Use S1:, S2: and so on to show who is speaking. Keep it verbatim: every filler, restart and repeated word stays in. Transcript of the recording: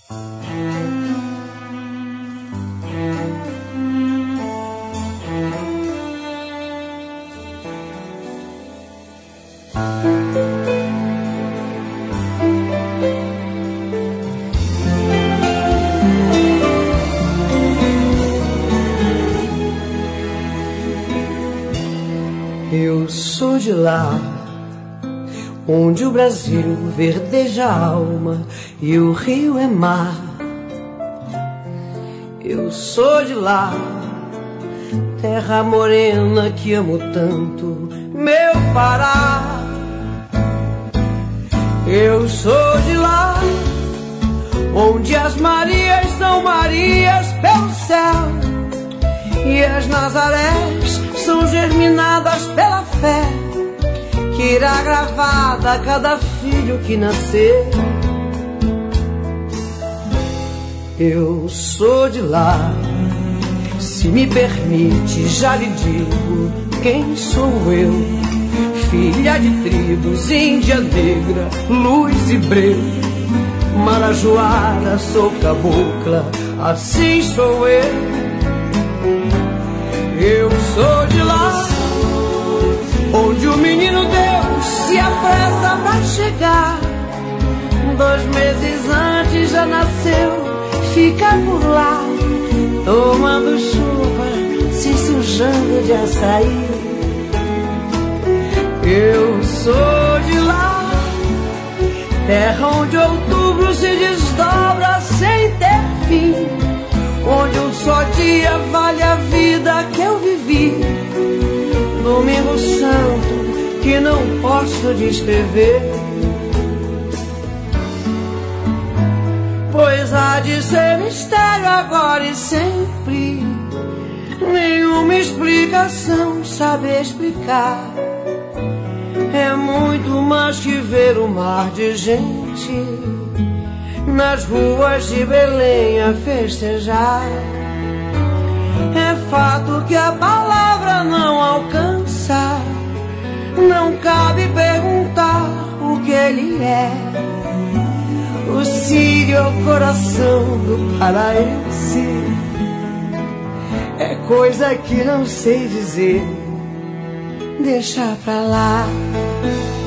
S1: Eu sou de lá, onde o Brasil verdeja a alma e o rio é mar. Eu sou de lá, terra morena que amo tanto, meu Pará. Eu sou de lá, onde as Marias são Marias pelo céu e as Nazarés são germinadas pela fé que irá gravada a cada filho que nascer. Eu sou de lá, se me permite já lhe digo quem sou eu. Filha de tribos, índia negra, luz e breu, marajoara, sou cabocla, assim sou eu. Eu sou de lá, onde o menino Deus se apressa pra chegar. Dois meses antes já nasceu, fica por lá, tomando chuva, se sujando de açaí. Eu sou de lá, terra onde outubro se desdobra sem ter fim, onde um só dia vale a vida que eu vivi. Domingo santo que não posso descrever, pois há de ser mistério agora e sempre. Nenhuma explicação sabe explicar. É muito mais que ver um mar de gente nas ruas de Belém a festejar. É fato que a palavra não alcança, não cabe perguntar o que ele é. O sírio é o coração do paraense, é coisa que não sei dizer, deixa pra lá.